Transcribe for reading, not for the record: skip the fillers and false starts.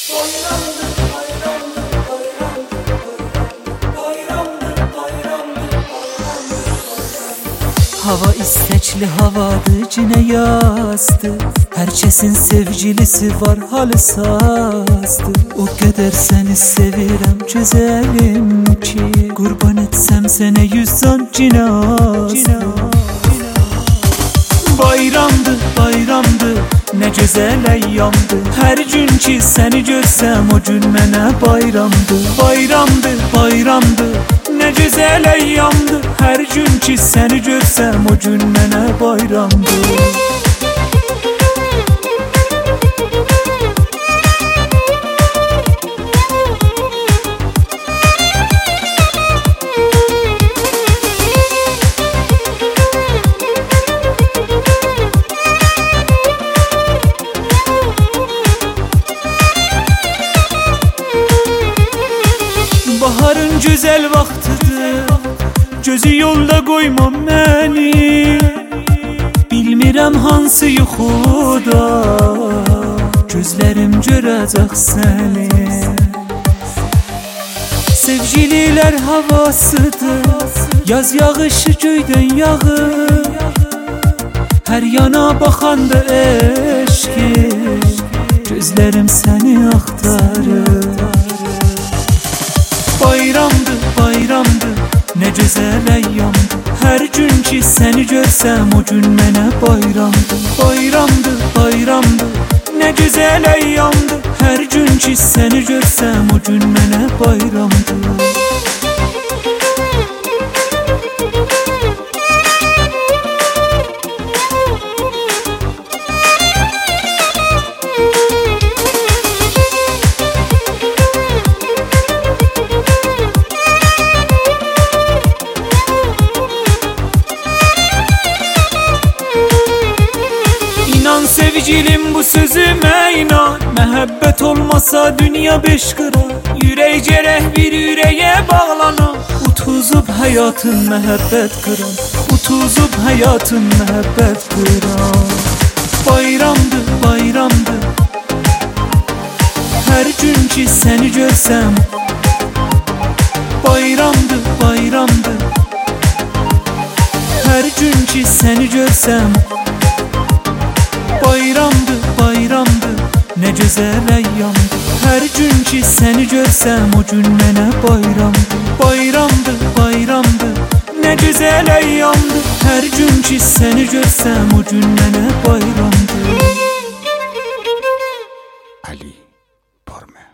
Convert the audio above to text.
Hava istekli havadı cine yazdı. Herkesin sevgilisi var halı sazdı. O kadar seni sevirem güzelim ki, kurban etsem sene 100 can cine azdı. Bayramdı, bayramdı, ne güzel eyyamdı. Her gün ki seni görsem o gün mənə bayramdı. Bayramdı, bayramdı, ne güzel eyyamdı. Her gün ki seni görsem o gün mənə bayramdı. Baharın güzel vaktıdır, gözü yolda koymam məni. Bilmirəm hansı yuxuda gözlərim görəcək səni. Sevgililər havasıdır, yaz yağışı göydən yağır. Hər yana baxanda eşki, gözlərim səni axtarır. Bayramdı, bayramdı, ne güzel eyyamdı. Her gün ki seni görsem o gün mənə bayramdı. Bayramdı, bayramdı, ne güzel eyyamdı. Her gün ki seni görsem o gün mənə bayramdı. Sevgilim bu sözüme inan, mehabbet olmasa dünya beş kıra. Yürek cereh bir yüreğe bağlanan, utuzup hayatın mehabbet kıran. Utuzup hayatın mehabbet kıran. Bayramdı, bayramdı, her gün ki seni görsem. Bayramdı, bayramdı, her gün ki seni görsem. Bayramdı, bayramdı, ne güzel eyyamdı. Her gün ki seni görsem o gün mənə bayramdı. Bayramdı, bayramdı, ne güzel eyyamdı. Her gün ki seni görsem o gün mənə bayramdı. Ali Porme.